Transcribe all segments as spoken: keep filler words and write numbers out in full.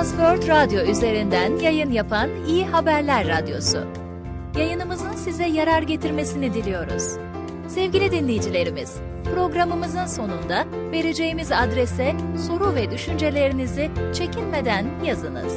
Transworld Radyo üzerinden yayın yapan İyi Haberler Radyosu. Yayınımızın size yarar getirmesini diliyoruz. Sevgili dinleyicilerimiz, programımızın sonunda vereceğimiz adrese soru ve düşüncelerinizi çekinmeden yazınız.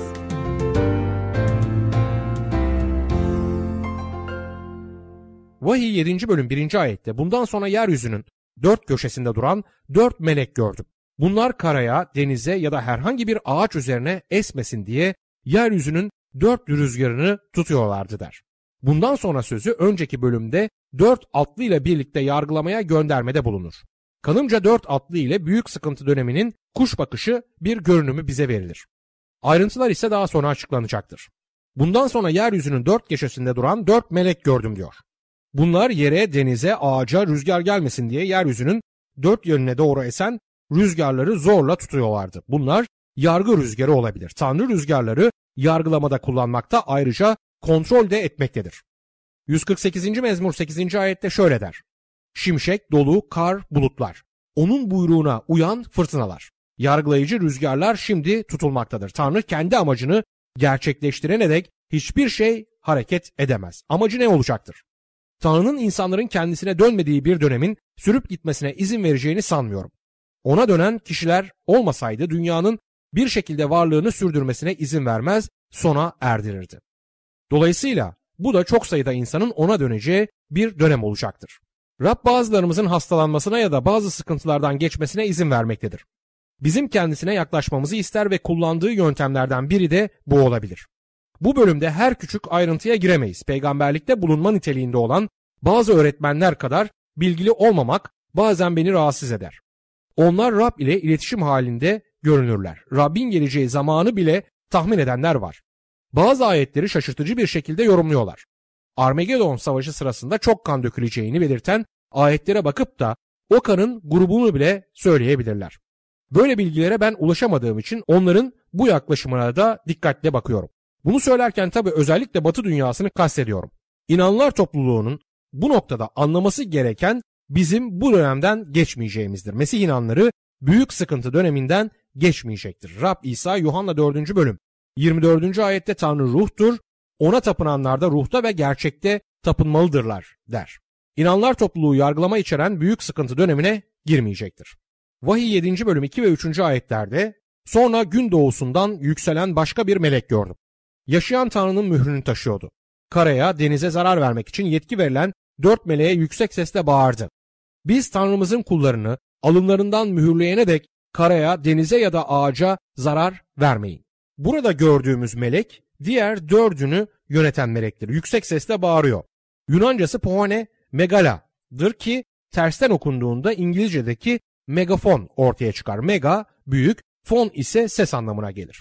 Vahiy yedinci bölüm birinci ayette bundan sonra yeryüzünün dört köşesinde duran dört melek gördüm. Bunlar karaya, denize ya da herhangi bir ağaç üzerine esmesin diye yeryüzünün dört rüzgarını tutuyorlardı der. Bundan sonra sözü önceki bölümde dört atlı ile birlikte yargılamaya göndermede bulunur. Kanımca dört atlı ile büyük sıkıntı döneminin kuş bakışı bir görünümü bize verilir. Ayrıntılar ise daha sonra açıklanacaktır. Bundan sonra yeryüzünün dört köşesinde duran dört melek gördüm diyor. Bunlar yere, denize, ağaca rüzgar gelmesin diye yeryüzünün dört yönüne doğru esen rüzgarları zorla tutuyorlardı. Bunlar yargı rüzgarı olabilir. Tanrı rüzgarları yargılamada kullanmakta, ayrıca kontrol de etmektedir. yüz kırk sekizinci mezmur sekizinci ayette şöyle der. Şimşek, dolu, kar, bulutlar. Onun buyruğuna uyan fırtınalar. Yargılayıcı rüzgarlar şimdi tutulmaktadır. Tanrı kendi amacını gerçekleştirene dek hiçbir şey hareket edemez. Amacı ne olacaktır? Tanrı'nın insanların kendisine dönmediği bir dönemin sürüp gitmesine izin vereceğini sanmıyorum. Ona dönen kişiler olmasaydı dünyanın bir şekilde varlığını sürdürmesine izin vermez, sona erdirirdi. Dolayısıyla bu da çok sayıda insanın ona döneceği bir dönem olacaktır. Rab bazılarımızın hastalanmasına ya da bazı sıkıntılardan geçmesine izin vermektedir. Bizim kendisine yaklaşmamızı ister ve kullandığı yöntemlerden biri de bu olabilir. Bu bölümde her küçük ayrıntıya giremeyiz. Peygamberlikte bulunma niteliğinde olan bazı öğretmenler kadar bilgili olmamak bazen beni rahatsız eder. Onlar Rab ile iletişim halinde görünürler. Rabbin geleceği zamanı bile tahmin edenler var. Bazı ayetleri şaşırtıcı bir şekilde yorumluyorlar. Armagedon Savaşı sırasında çok kan döküleceğini belirten ayetlere bakıp da o kanın grubunu bile söyleyebilirler. Böyle bilgilere ben ulaşamadığım için onların bu yaklaşımına da dikkatle bakıyorum. Bunu söylerken tabii özellikle Batı dünyasını kastediyorum. İnananlar topluluğunun bu noktada anlaması gereken bizim bu dönemden geçmeyeceğimizdir. Mesih inanları büyük sıkıntı döneminden geçmeyecektir. Rab İsa Yuhanna dördüncü bölüm yirmi dördüncü ayette Tanrı ruhtur, ona tapınanlar da ruhta ve gerçekte tapınmalıdırlar der. İnananlar topluluğu yargılama içeren büyük sıkıntı dönemine girmeyecektir. Vahiy yedinci bölüm iki ve üçüncü ayetlerde sonra gün doğusundan yükselen başka bir melek gördüm. Yaşayan Tanrı'nın mührünü taşıyordu. Karaya, denize zarar vermek için yetki verilen dört meleğe yüksek sesle bağırdı. Biz Tanrımızın kullarını alınlarından mühürleyene dek karaya, denize ya da ağaca zarar vermeyin. Burada gördüğümüz melek diğer dördünü yöneten melektir. Yüksek sesle bağırıyor. Yunancası pohane megala'dır ki tersten okunduğunda İngilizce'deki megafon ortaya çıkar. Mega büyük, fon ise ses anlamına gelir.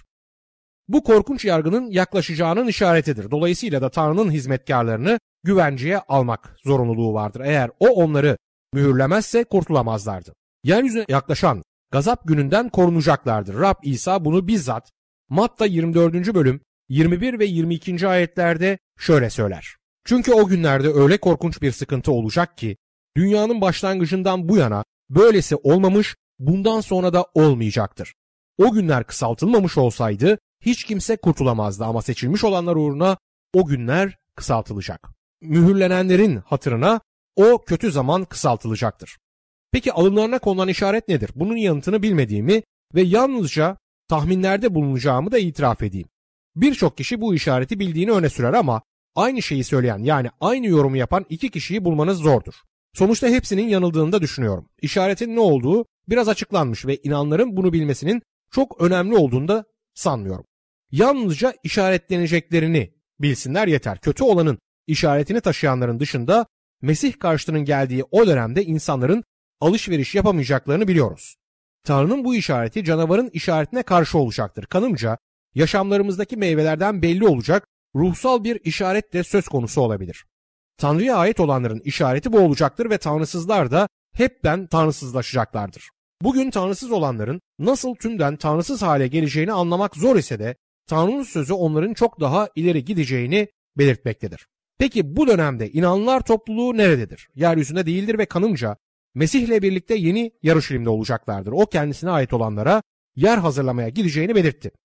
Bu korkunç yargının yaklaşacağının işaretidir. Dolayısıyla da Tanrı'nın hizmetkarlarını güvenceye almak zorunluluğu vardır. Eğer o onları mühürlemezse kurtulamazlardı. Yeryüzüne yaklaşan gazap gününden korunacaklardır. Rab İsa bunu bizzat Matta yirmi dördüncü bölüm yirmi bir ve yirmi ikinci ayetlerde şöyle söyler. Çünkü o günlerde öyle korkunç bir sıkıntı olacak ki dünyanın başlangıcından bu yana böylesi olmamış, bundan sonra da olmayacaktır. O günler kısaltılmamış olsaydı hiç kimse kurtulamazdı ama seçilmiş olanlar uğruna o günler kısaltılacak. Mühürlenenlerin hatırına o kötü zaman kısaltılacaktır. Peki alınlarına konulan işaret nedir? Bunun yanıtını bilmediğimi ve yalnızca tahminlerde bulunacağımı da itiraf edeyim. Birçok kişi bu işareti bildiğini öne sürer ama aynı şeyi söyleyen, yani aynı yorumu yapan iki kişiyi bulmanız zordur. Sonuçta hepsinin yanıldığını da düşünüyorum. İşaretin ne olduğu biraz açıklanmış ve inanların bunu bilmesinin çok önemli olduğunu da sanmıyorum. Yalnızca işaretleneceklerini bilsinler yeter. Kötü olanın işaretini taşıyanların dışında Mesih karşıtının geldiği o dönemde insanların alışveriş yapamayacaklarını biliyoruz. Tanrı'nın bu işareti canavarın işaretine karşı olacaktır. Kanımca yaşamlarımızdaki meyvelerden belli olacak ruhsal bir işaret de söz konusu olabilir. Tanrı'ya ait olanların işareti bu olacaktır ve tanrısızlar da hepten tanrısızlaşacaklardır. Bugün tanrısız olanların nasıl tümden tanrısız hale geleceğini anlamak zor ise de Tanrı'nın sözü onların çok daha ileri gideceğini belirtmektedir. Peki bu dönemde inananlar topluluğu nerededir? Yeryüzünde değildir ve kanımca Mesih'le birlikte yeni Yaruşilim'de olacaklardır. O kendisine ait olanlara yer hazırlamaya gideceğini belirtti.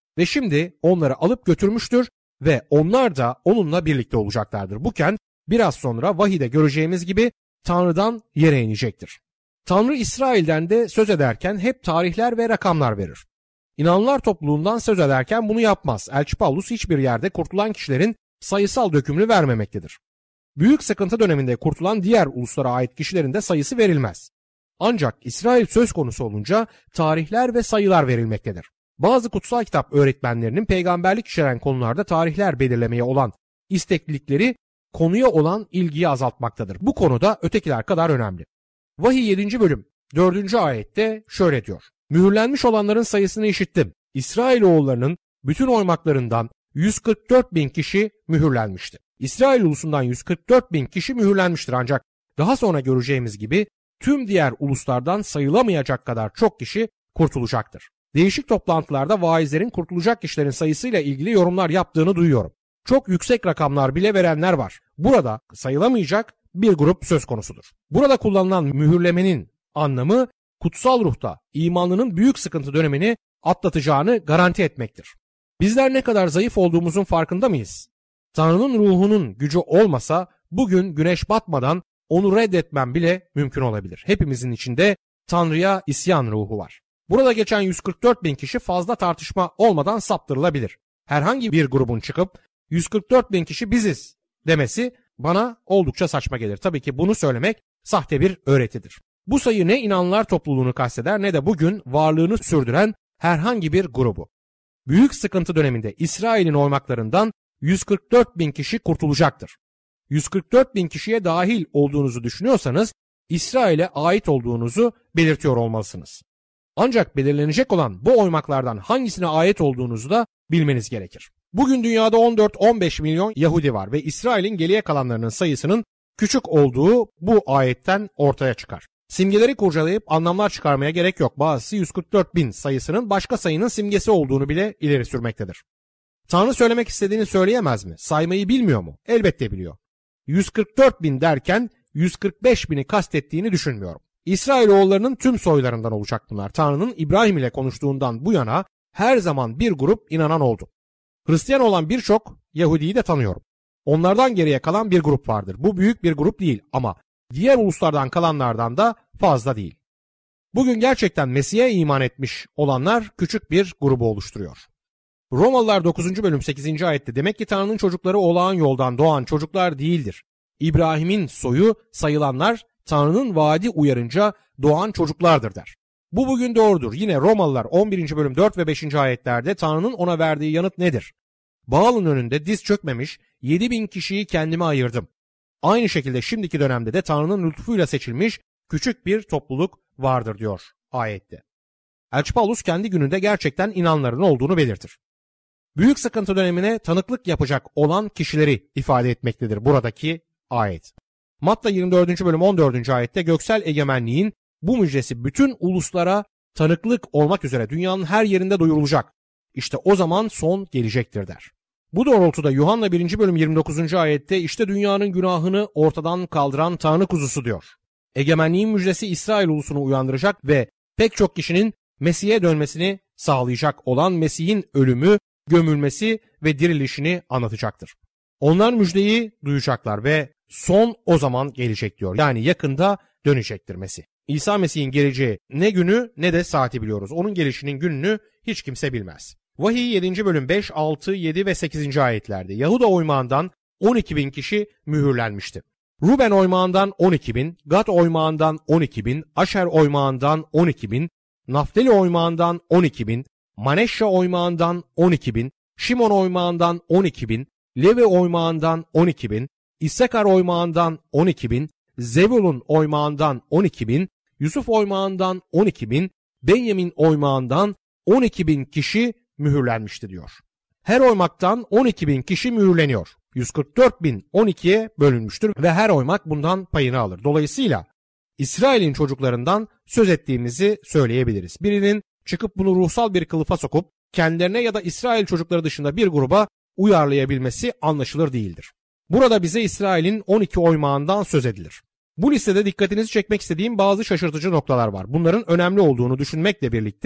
ve şimdi onları alıp götürmüştür ve onlar da onunla birlikte olacaklardır. Bu kent biraz sonra vahide göreceğimiz gibi Tanrı'dan yere inecektir. Tanrı İsrail'den de söz ederken hep tarihler ve rakamlar verir. İnananlar topluluğundan söz ederken bunu yapmaz. Elçi Paulus hiçbir yerde kurtulan kişilerin sayısal dökümünü vermemektedir. Büyük sıkıntı döneminde kurtulan diğer uluslara ait kişilerin de sayısı verilmez. Ancak İsrail söz konusu olunca tarihler ve sayılar verilmektedir. Bazı kutsal kitap öğretmenlerinin peygamberlik içeren konularda tarihler belirlemeye olan isteklilikleri konuya olan ilgiyi azaltmaktadır. Bu konuda ötekiler kadar önemli. Vahiy yedinci bölüm dördüncü ayette şöyle diyor. Mühürlenmiş olanların sayısını işittim. İsrailoğullarının bütün oymaklarından yüz kırk dört bin kişi mühürlenmişti. İsrail ulusundan yüz kırk dört bin kişi mühürlenmiştir, ancak daha sonra göreceğimiz gibi tüm diğer uluslardan sayılamayacak kadar çok kişi kurtulacaktır. Değişik toplantılarda vaizlerin kurtulacak kişilerin sayısıyla ilgili yorumlar yaptığını duyuyorum. Çok yüksek rakamlar bile verenler var. Burada sayılamayacak bir grup söz konusudur. Burada kullanılan mühürlemenin anlamı kutsal ruhta imanlının büyük sıkıntı dönemini atlatacağını garanti etmektir. Bizler ne kadar zayıf olduğumuzun farkında mıyız? Tanrı'nın ruhunun gücü olmasa bugün güneş batmadan onu reddetmem bile mümkün olabilir. Hepimizin içinde Tanrı'ya isyan ruhu var. Burada geçen yüz kırk dört bin kişi fazla tartışma olmadan saptırılabilir. Herhangi bir grubun çıkıp yüz kırk dört bin kişi biziz demesi bana oldukça saçma gelir. Tabii ki bunu söylemek sahte bir öğretidir. Bu sayı ne inananlar topluluğunu kasteder ne de bugün varlığını sürdüren herhangi bir grubu. Büyük sıkıntı döneminde İsrail'in oymaklarından yüz kırk dört bin kişi kurtulacaktır. yüz kırk dört bin kişiye dahil olduğunuzu düşünüyorsanız İsrail'e ait olduğunuzu belirtiyor olmalısınız. Ancak belirlenecek olan bu oymaklardan hangisine ait olduğunuzu da bilmeniz gerekir. Bugün dünyada on dört on beş milyon Yahudi var ve İsrail'in geriye kalanlarının sayısının küçük olduğu bu ayetten ortaya çıkar. Simgeleri kurcalayıp anlamlar çıkarmaya gerek yok. Bazısı yüz kırk dört bin sayısının başka sayının simgesi olduğunu bile ileri sürmektedir. Tanrı söylemek istediğini söyleyemez mi? Saymayı bilmiyor mu? Elbette biliyor. yüz kırk dört bin derken yüz kırk beş bini kastettiğini düşünmüyorum. İsrailoğullarının tüm soylarından olacak bunlar. Tanrı'nın İbrahim ile konuştuğundan bu yana her zaman bir grup inanan oldu. Hristiyan olan birçok Yahudi'yi de tanıyorum. Onlardan geriye kalan bir grup vardır. Bu büyük bir grup değil ama diğer uluslardan kalanlardan da fazla değil. Bugün gerçekten Mesih'e iman etmiş olanlar küçük bir grubu oluşturuyor. Romalılar dokuzuncu bölüm sekizinci ayette demek ki Tanrı'nın çocukları olağan yoldan doğan çocuklar değildir. İbrahim'in soyu sayılanlar Tanrı'nın vaadi uyarınca doğan çocuklardır der. Bu bugün doğrudur. Yine Romalılar on birinci bölüm dört ve beşinci ayetlerde Tanrı'nın ona verdiği yanıt nedir? Baal'ın önünde diz çökmemiş yedi bin kişiyi kendime ayırdım. Aynı şekilde şimdiki dönemde de Tanrı'nın lütfuyla seçilmiş küçük bir topluluk vardır diyor ayette. Elçi Paulus kendi gününde gerçekten inanların olduğunu belirtir. Büyük sıkıntı dönemine tanıklık yapacak olan kişileri ifade etmektedir buradaki ayet. Matta yirmi dördüncü bölüm on dördüncü ayette göksel egemenliğin bu müjdesi bütün uluslara tanıklık olmak üzere dünyanın her yerinde duyurulacak. İşte o zaman son gelecektir der. Bu doğrultuda Yuhanna birinci bölüm yirmi dokuzuncu ayette işte dünyanın günahını ortadan kaldıran Tanrı kuzusu diyor. Egemenliğin müjdesi İsrail ulusunu uyandıracak ve pek çok kişinin Mesih'e dönmesini sağlayacak olan Mesih'in ölümü, gömülmesi ve dirilişini anlatacaktır. Onlar müjdeyi duyacaklar ve son o zaman gelecek diyor. Yani yakında dönecektir Mesih. İsa Mesih'in geleceği ne günü ne de saati biliyoruz. Onun gelişinin gününü hiç kimse bilmez. Vahiy yedinci bölüm beş, altı, yedi ve sekizinci ayetlerde Yahuda oymağından on iki bin kişi mühürlenmişti. Ruben oymağından on iki bin, Gad oymağından on iki bin, Aşer oymağından on iki bin, Naftali oymağından on iki bin, Maneşşe oymağından on iki bin, Şimon oymağından on iki bin, Levi oymağından on iki bin, İssakar oymağından on iki bin, Zebulun oymağından on iki bin, Yusuf oymağından on iki bin, Benyamin oymağından on iki bin kişi mühürlenmişti diyor. Her oymaktan on iki bin kişi mühürleniyor. yüz kırk dört bin on ikiye bölünmüştür ve her oymak bundan payını alır. Dolayısıyla İsrail'in çocuklarından söz ettiğimizi söyleyebiliriz. Birinin çıkıp bunu ruhsal bir kılıfa sokup kendilerine ya da İsrail çocukları dışında bir gruba uyarlayabilmesi anlaşılır değildir. Burada bize İsrail'in on iki oymağından söz edilir. Bu listede dikkatinizi çekmek istediğim bazı şaşırtıcı noktalar var. Bunların önemli olduğunu düşünmekle birlikte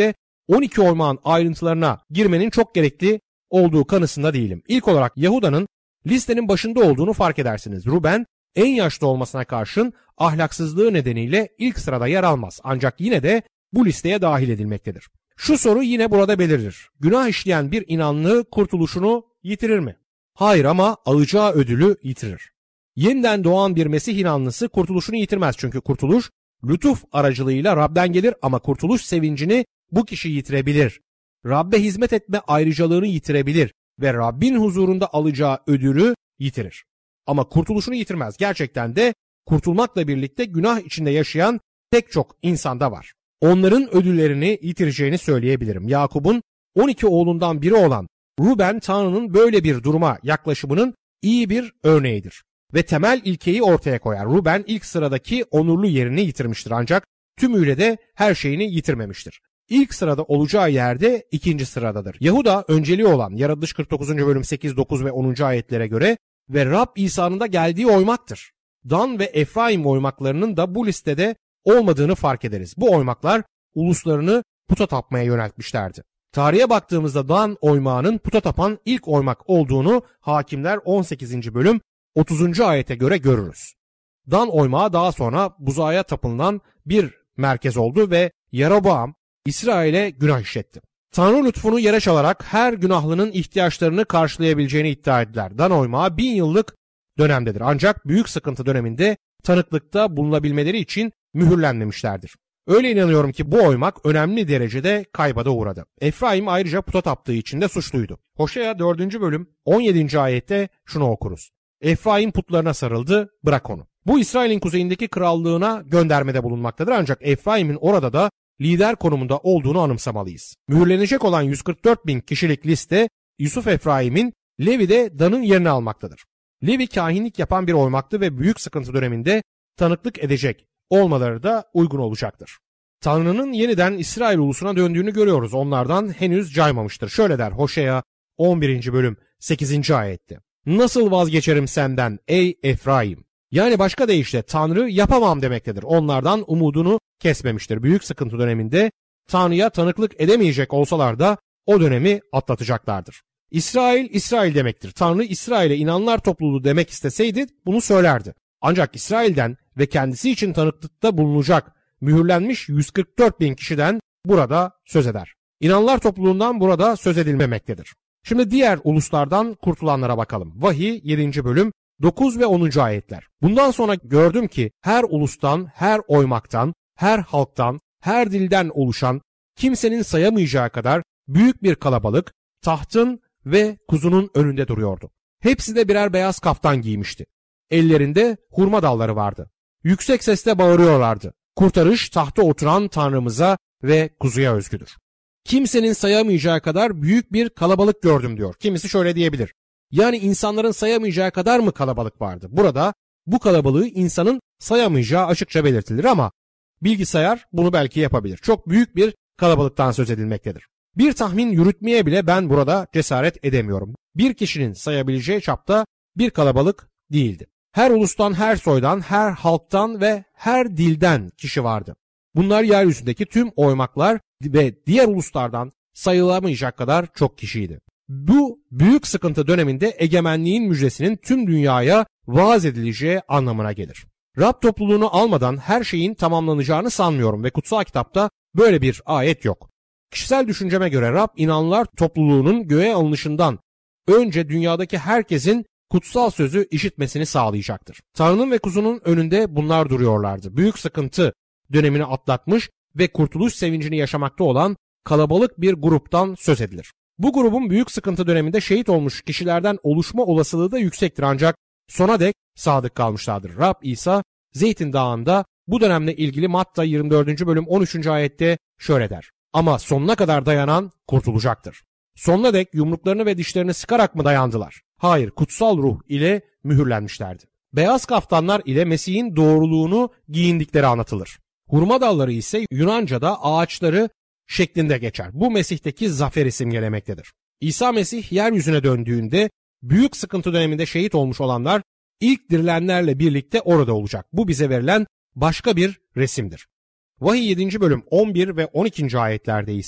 on iki oymağın ayrıntılarına girmenin çok gerekli olduğu kanısında değilim. İlk olarak Yahuda'nın listenin başında olduğunu fark edersiniz. Ruben en yaşlı olmasına karşın ahlaksızlığı nedeniyle ilk sırada yer almaz. Ancak yine de bu listeye dahil edilmektedir. Şu soru yine burada belirir. Günah işleyen bir inanlı kurtuluşunu yitirir mi? Hayır, ama alacağı ödülü yitirir. Yeniden doğan bir Mesih inanlısı kurtuluşunu yitirmez. Çünkü kurtuluş lütuf aracılığıyla Rab'den gelir, ama kurtuluş sevincini bu kişi yitirebilir. Rab'be hizmet etme ayrıcalığını yitirebilir ve Rabbin huzurunda alacağı ödülü yitirir. Ama kurtuluşunu yitirmez. Gerçekten de kurtulmakla birlikte günah içinde yaşayan pek çok insanda var. Onların ödüllerini yitireceğini söyleyebilirim. Yakup'un on iki oğlundan biri olan Ruben, Tanrı'nın böyle bir duruma yaklaşımının iyi bir örneğidir ve temel ilkeyi ortaya koyar. Ruben ilk sıradaki onurlu yerini yitirmiştir, ancak tümüyle de her şeyini yitirmemiştir. İlk sırada olacağı yerde ikinci sıradadır. Yahuda önceliği olan Yaratılış kırk dokuzuncu bölüm sekiz, dokuz ve onuncu ayetlere göre ve Rab İsa'nın da geldiği oymaktır. Dan ve Efraim oymaklarının da bu listede olmadığını fark ederiz. Bu oymaklar uluslarını puta tapmaya yöneltmişlerdi. Tarihe baktığımızda Dan oymağının puta tapan ilk oymak olduğunu Hakimler on sekizinci bölüm otuzuncu ayete göre görürüz. Dan oymağı daha sonra buzağa tapınılan bir merkez oldu ve Yeroboam İsrail'e günah işletti. Tanrı lütfunu yere çalarak her günahlının ihtiyaçlarını karşılayabileceğini iddia ettiler. Dan oymağı bin yıllık dönemdedir. Ancak büyük sıkıntı döneminde tanıklıkta bulunabilmeleri için mühürlenmemişlerdir. Öyle inanıyorum ki bu oymak önemli derecede kayba da uğradı. Efraim ayrıca puta taptığı için de suçluydu. Hoşea dördüncü bölüm on yedinci ayette şunu okuruz. Efraim putlarına sarıldı, bırak onu. Bu İsrail'in kuzeyindeki krallığına göndermede bulunmaktadır, ancak Efraim'in orada da lider konumunda olduğunu anımsamalıyız. Mühürlenecek olan yüz kırk dört bin kişilik liste Yusuf Efraim'in, Levi de Dan'ın yerini almaktadır. Levi kahinlik yapan bir oymaktı ve büyük sıkıntı döneminde tanıklık edecek olmaları da uygun olacaktır. Tanrı'nın yeniden İsrail ulusuna döndüğünü görüyoruz. Onlardan henüz caymamıştır. Şöyle der Hoşea on birinci bölüm sekizinci ayette. Nasıl vazgeçerim senden ey Efraim? Yani başka deyişle Tanrı yapamam demektedir. Onlardan umudunu kesmemiştir. Büyük sıkıntı döneminde Tanrı'ya tanıklık edemeyecek olsalar da o dönemi atlatacaklardır. İsrail, İsrail demektir. Tanrı İsrail'e inananlar topluluğu demek isteseydi bunu söylerdi. Ancak İsrail'den ve kendisi için tanıklıkta bulunacak mühürlenmiş yüz kırk dört bin kişiden burada söz eder. İnananlar topluluğundan burada söz edilmemektedir. Şimdi diğer uluslardan kurtulanlara bakalım. Vahiy yedinci bölüm dokuz ve onuncu ayetler. Bundan sonra gördüm ki her ulustan, her oymaktan, her halktan, her dilden oluşan kimsenin sayamayacağı kadar büyük bir kalabalık tahtın ve kuzunun önünde duruyordu. Hepsi de birer beyaz kaftan giymişti. Ellerinde hurma dalları vardı. Yüksek sesle bağırıyorlardı. Kurtarış tahta oturan Tanrımıza ve kuzuya özgüdür. Kimsenin sayamayacağı kadar büyük bir kalabalık gördüm diyor. Kimisi şöyle diyebilir. Yani insanların sayamayacağı kadar mı kalabalık vardı? Burada bu kalabalığı insanın sayamayacağı açıkça belirtilir, ama bilgisayar bunu belki yapabilir. Çok büyük bir kalabalıktan söz edilmektedir. Bir tahmin yürütmeye bile ben burada cesaret edemiyorum. Bir kişinin sayabileceği çapta bir kalabalık değildi. Her ulustan, her soydan, her halktan ve her dilden kişi vardı. Bunlar yeryüzündeki tüm oymaklar ve diğer uluslardan sayılamayacak kadar çok kişiydi. Bu büyük sıkıntı döneminde egemenliğin müjdesinin tüm dünyaya vaaz edileceği anlamına gelir. Rab topluluğunu almadan her şeyin tamamlanacağını sanmıyorum ve kutsal kitapta böyle bir ayet yok. Kişisel düşünceme göre Rab inananlar topluluğunun göğe alınışından önce dünyadaki herkesin kutsal sözü işitmesini sağlayacaktır. Tanrı'nın ve kuzunun önünde bunlar duruyorlardı. Büyük sıkıntı dönemini atlatmış ve kurtuluş sevincini yaşamakta olan kalabalık bir gruptan söz edilir. Bu grubun büyük sıkıntı döneminde şehit olmuş kişilerden oluşma olasılığı da yüksektir, ancak sona dek sadık kalmışlardır. Rab İsa Zeytin Dağı'nda bu dönemle ilgili Matta yirmi dördüncü bölüm on üçüncü ayette şöyle der. Ama sonuna kadar dayanan kurtulacaktır. Sonuna dek yumruklarını ve dişlerini sıkarak mı dayandılar? Hayır, kutsal ruh ile mühürlenmişlerdi. Beyaz kaftanlar ile Mesih'in doğruluğunu giyindikleri anlatılır. Hurma dalları ise Yunanca'da ağaçları şeklinde geçer. Bu Mesih'teki zaferi simgelemektedir. İsa Mesih yeryüzüne döndüğünde büyük sıkıntı döneminde şehit olmuş olanlar ilk dirilenlerle birlikte orada olacak. Bu bize verilen başka bir resimdir. Vahiy yedinci bölüm on bir ve on ikinci ayetlerde ise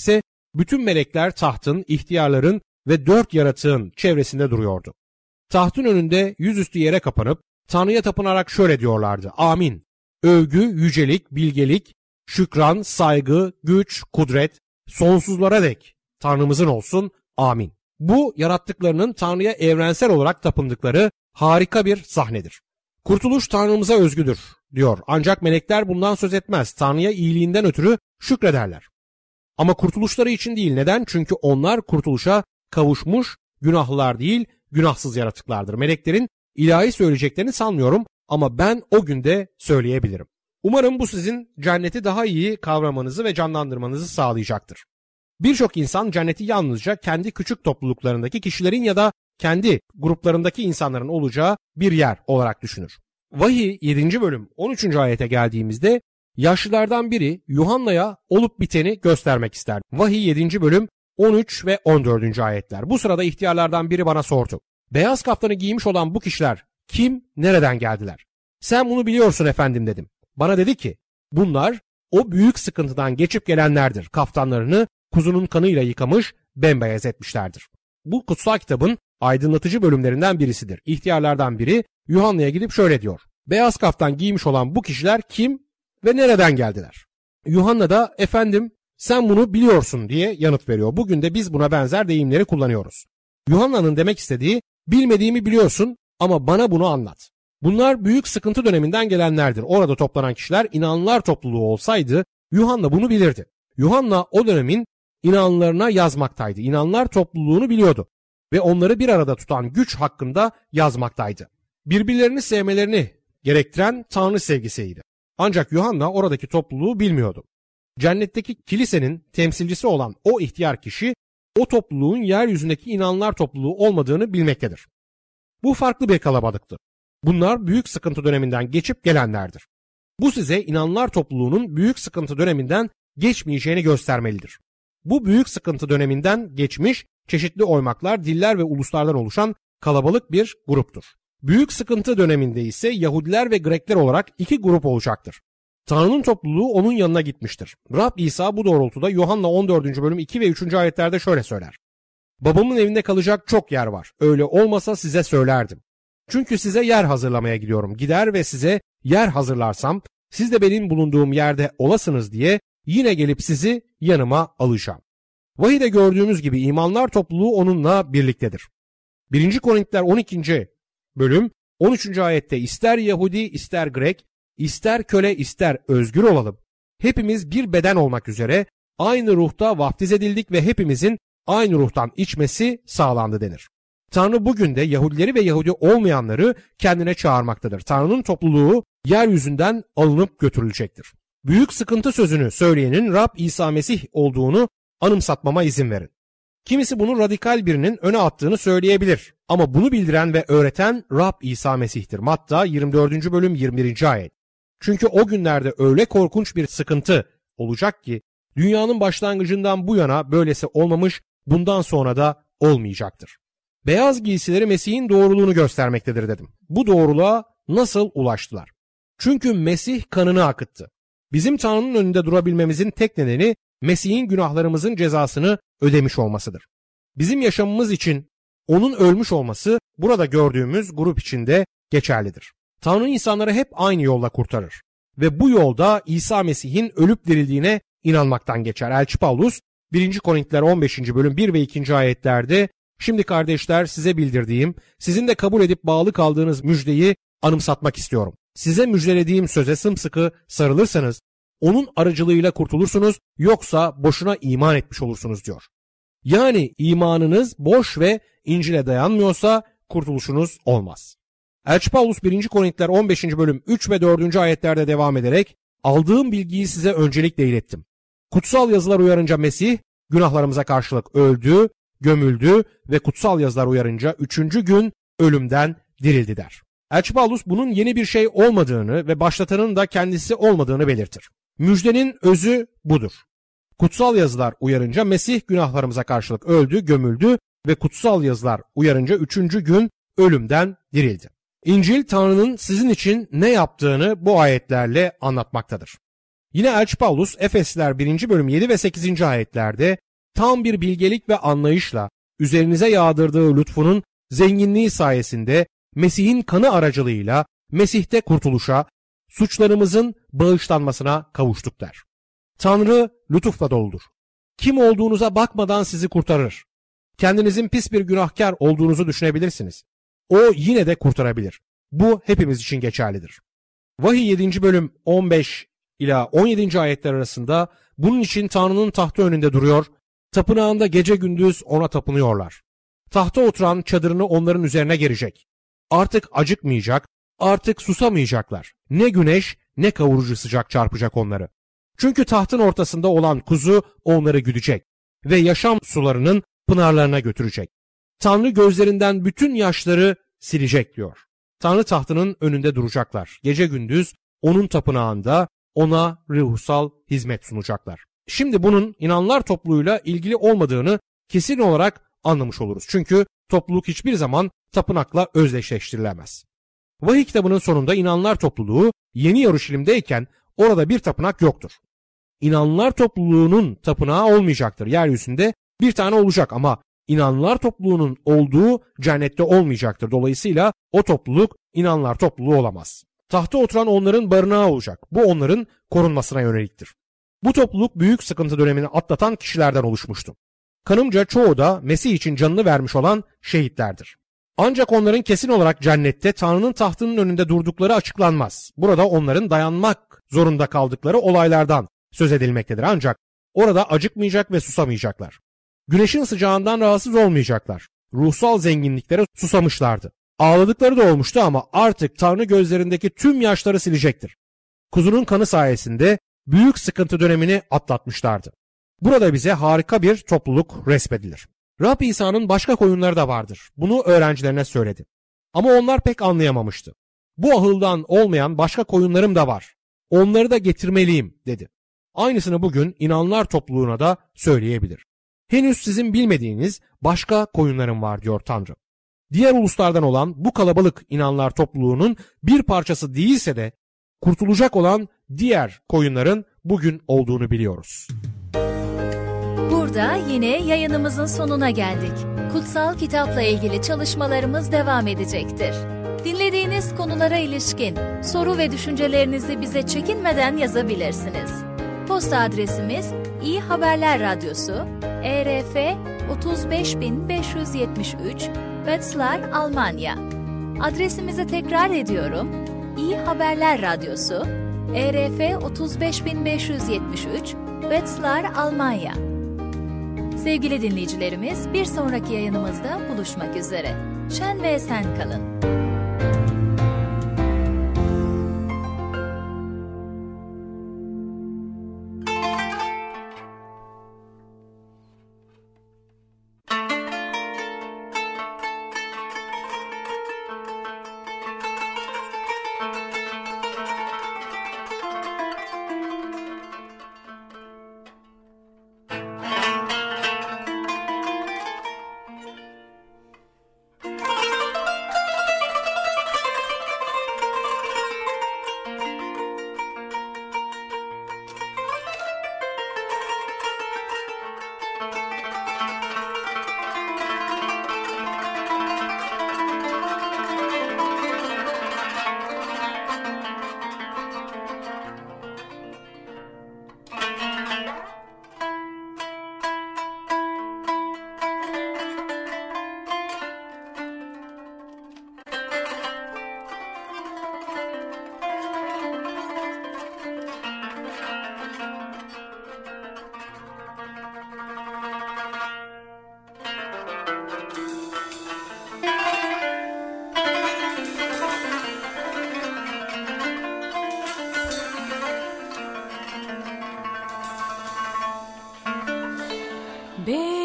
Bütün melekler tahtın, ihtiyarların ve dört yaratığın çevresinde duruyordu. Tahtın önünde yüzüstü yere kapanıp Tanrı'ya tapınarak şöyle diyorlardı: Amin. Övgü, yücelik, bilgelik, şükran, saygı, güç, kudret sonsuzlara dek Tanrımızın olsun. Amin. Bu yarattıklarının Tanrı'ya evrensel olarak tapındıkları harika bir sahnedir. Kurtuluş Tanrımıza özgüdür diyor. Ancak melekler bundan söz etmez. Tanrı'ya iyiliğinden ötürü şükrederler. Ama kurtuluşları için değil. Neden? Çünkü onlar kurtuluşa kavuşmuş günahlılar değil, günahsız yaratıklardır. Meleklerin ilahi söyleyeceklerini sanmıyorum ama ben o günde söyleyebilirim. Umarım bu sizin cenneti daha iyi kavramanızı ve canlandırmanızı sağlayacaktır. Birçok insan cenneti yalnızca kendi küçük topluluklarındaki kişilerin ya da kendi gruplarındaki insanların olacağı bir yer olarak düşünür. Vahiy yedinci bölüm on üçüncü ayete geldiğimizde yaşlılardan biri Yuhanna'ya olup biteni göstermek ister. Vahiy yedinci bölüm on üç ve on dördüncü ayetler. Bu sırada ihtiyarlardan biri bana sordu. Beyaz kaftanı giymiş olan bu kişiler kim, nereden geldiler? Sen bunu biliyorsun efendim dedim. Bana dedi ki bunlar o büyük sıkıntıdan geçip gelenlerdir. Kaftanlarını kuzunun kanıyla yıkamış, bembeyaz etmişlerdir. Bu kutsal kitabın aydınlatıcı bölümlerinden birisidir. İhtiyarlardan biri Yuhanna'ya gidip şöyle diyor. Beyaz kaftan giymiş olan bu kişiler kim ve nereden geldiler? Yuhanna da efendim sen bunu biliyorsun diye yanıt veriyor. Bugün de biz buna benzer deyimleri kullanıyoruz. Yuhanna'nın demek istediği bilmediğimi biliyorsun ama bana bunu anlat. Bunlar büyük sıkıntı döneminden gelenlerdir. Orada toplanan kişiler inanlılar topluluğu olsaydı Yuhanna bunu bilirdi. Yuhanna o dönemin inanlılarına yazmaktaydı. İnanlılar topluluğunu biliyordu ve onları bir arada tutan güç hakkında yazmaktaydı. Birbirlerini sevmelerini gerektiren Tanrı sevgisiydi. Ancak Yuhanna oradaki topluluğu bilmiyordu. Cennetteki kilisenin temsilcisi olan o ihtiyar kişi o topluluğun yeryüzündeki inanlılar topluluğu olmadığını bilmektedir. Bu farklı bir kalabalıktı. Bunlar büyük sıkıntı döneminden geçip gelenlerdir. Bu size inanlılar topluluğunun büyük sıkıntı döneminden geçmeyeceğini göstermelidir. Bu büyük sıkıntı döneminden geçmiş çeşitli oymaklar, diller ve uluslardan oluşan kalabalık bir gruptur. Büyük sıkıntı döneminde ise Yahudiler ve Grekler olarak iki grup olacaktır. Tanrı'nın topluluğu onun yanına gitmiştir. Rab İsa bu doğrultuda Yuhanna on dördüncü bölüm iki ve üçüncü ayetlerde şöyle söyler. Babamın evinde kalacak çok yer var. Öyle olmasa size söylerdim. Çünkü size yer hazırlamaya gidiyorum. Gider ve size yer hazırlarsam siz de benim bulunduğum yerde olasınız diye yine gelip sizi yanıma alacağım. Vahide gördüğümüz gibi imanlar topluluğu onunla birliktedir. birinci Korintiler on ikinci bölüm on üçüncü ayette ister Yahudi ister Grek, ister köle ister özgür olalım. Hepimiz bir beden olmak üzere aynı ruhta vaftiz edildik ve hepimizin aynı ruhtan içmesi sağlandı denir. Tanrı bugün de Yahudileri ve Yahudi olmayanları kendine çağırmaktadır. Tanrı'nın topluluğu yeryüzünden alınıp götürülecektir. Büyük sıkıntı sözünü söyleyenin Rab İsa Mesih olduğunu anımsatmama izin verin. Kimisi bunu radikal birinin öne attığını söyleyebilir. Ama bunu bildiren ve öğreten Rab İsa Mesih'tir. Matta yirmi dördüncü bölüm yirmi birinci ayet. Çünkü o günlerde öyle korkunç bir sıkıntı olacak ki dünyanın başlangıcından bu yana böylesi olmamış, bundan sonra da olmayacaktır. Beyaz giysileri Mesih'in doğruluğunu göstermektedir dedim. Bu doğruluğa nasıl ulaştılar? Çünkü Mesih kanını akıttı. Bizim Tanrı'nın önünde durabilmemizin tek nedeni Mesih'in günahlarımızın cezasını ödemiş olmasıdır. Bizim yaşamımız için onun ölmüş olması burada gördüğümüz grup içinde geçerlidir. Tanrı insanları hep aynı yolla kurtarır ve bu yolda İsa Mesih'in ölüp dirildiğine inanmaktan geçer. Elçi Pavlus birinci Korintiler on beşinci bölüm bir ve ikinci ayetlerde şimdi kardeşler size bildirdiğim, sizin de kabul edip bağlı kaldığınız müjdeyi anımsatmak istiyorum. Size müjdelediğim söze sımsıkı sarılırsanız onun aracılığıyla kurtulursunuz, yoksa boşuna iman etmiş olursunuz diyor. Yani imanınız boş ve İncil'e dayanmıyorsa kurtuluşunuz olmaz. Elçi Pavlus birinci Korintiler on beşinci bölüm üç ve dördüncü ayetlerde devam ederek aldığım bilgiyi size öncelikle ilettim. Kutsal yazılar uyarınca Mesih günahlarımıza karşılık öldü, gömüldü ve kutsal yazılar uyarınca üçüncü gün ölümden dirildi der. Elçi Pavlus bunun yeni bir şey olmadığını ve başlatanın da kendisi olmadığını belirtir. Müjdenin özü budur. Kutsal yazılar uyarınca Mesih günahlarımıza karşılık öldü, gömüldü ve kutsal yazılar uyarınca üçüncü gün ölümden dirildi. İncil Tanrı'nın sizin için ne yaptığını bu ayetlerle anlatmaktadır. Yine Elçi Pavlus Efesliler birinci bölüm yedi ve sekizinci ayetlerde tam bir bilgelik ve anlayışla üzerinize yağdırdığı lütfunun zenginliği sayesinde Mesih'in kanı aracılığıyla Mesih'te kurtuluşa, suçlarımızın bağışlanmasına kavuştuk der. Tanrı lütufla doludur. Kim olduğunuza bakmadan sizi kurtarır. Kendinizin pis bir günahkar olduğunuzu düşünebilirsiniz. O yine de kurtarabilir. Bu hepimiz için geçerlidir. Vahiy yedinci bölüm on beş ila on yedinci ayetler arasında bunun için Tanrı'nın tahtı önünde duruyor, tapınağında gece gündüz ona tapınıyorlar. Tahta oturan çadırını onların üzerine gerecek. Artık acıkmayacak, artık susamayacaklar. Ne güneş ne kavurucu sıcak çarpacak onları. Çünkü tahtın ortasında olan kuzu onları güdecek ve yaşam sularının pınarlarına götürecek. Tanrı gözlerinden bütün yaşları silecek diyor. Tanrı tahtının önünde duracaklar. Gece gündüz onun tapınağında ona ruhsal hizmet sunacaklar. Şimdi bunun inanlar topluluğuyla ilgili olmadığını kesin olarak anlamış oluruz. Çünkü topluluk hiçbir zaman tapınakla özdeşleştirilemez. Vahiy kitabının sonunda inanlar topluluğu Yeni Yeruşalim'deyken orada bir tapınak yoktur. İnanlar topluluğunun tapınağı olmayacaktır. Yeryüzünde bir tane olacak ama inanlar topluluğunun olduğu cennette olmayacaktır. Dolayısıyla o topluluk inanlar topluluğu olamaz. Tahta oturan onların barınağı olacak. Bu onların korunmasına yöneliktir. Bu topluluk büyük sıkıntı dönemini atlatan kişilerden oluşmuştu. Kanımca çoğu da Mesih için canını vermiş olan şehitlerdir. Ancak onların kesin olarak cennette Tanrı'nın tahtının önünde durdukları açıklanmaz. Burada onların dayanmak zorunda kaldıkları olaylardan söz edilmektedir. Ancak orada acıkmayacak ve susamayacaklar. Güneşin sıcağından rahatsız olmayacaklar. Ruhsal zenginliklere susamışlardı. Ağladıkları da olmuştu ama artık Tanrı gözlerindeki tüm yaşları silecektir. Kuzunun kanı sayesinde büyük sıkıntı dönemini atlatmışlardı. Burada bize harika bir topluluk resmedilir. Rab İsa'nın başka koyunları da vardır. Bunu öğrencilerine söyledi. Ama onlar pek anlayamamıştı. Bu ahıldan olmayan başka koyunlarım da var. Onları da getirmeliyim dedi. Aynısını bugün inanlar topluluğuna da söyleyebilir. Henüz sizin bilmediğiniz başka koyunlarım var diyor Tanrı. Diğer uluslardan olan bu kalabalık inanlar topluluğunun bir parçası değilse de kurtulacak olan diğer koyunların bugün olduğunu biliyoruz. Burada yine yayınımızın sonuna geldik. Kutsal kitapla ilgili çalışmalarımız devam edecektir. Dinlediğiniz konulara ilişkin soru ve düşüncelerinizi bize çekinmeden yazabilirsiniz. Posta adresimiz İyi Haberler Radyosu, E R F otuz beş bin beş yüz yetmiş üç, Wetzlar, Almanya. Adresimizi tekrar ediyorum. İyi Haberler Radyosu, E R F otuz beş bin beş yüz yetmiş üç, Wetzlar, Almanya. Sevgili dinleyicilerimiz, bir sonraki yayınımızda buluşmak üzere. Şen ve esen kalın. Be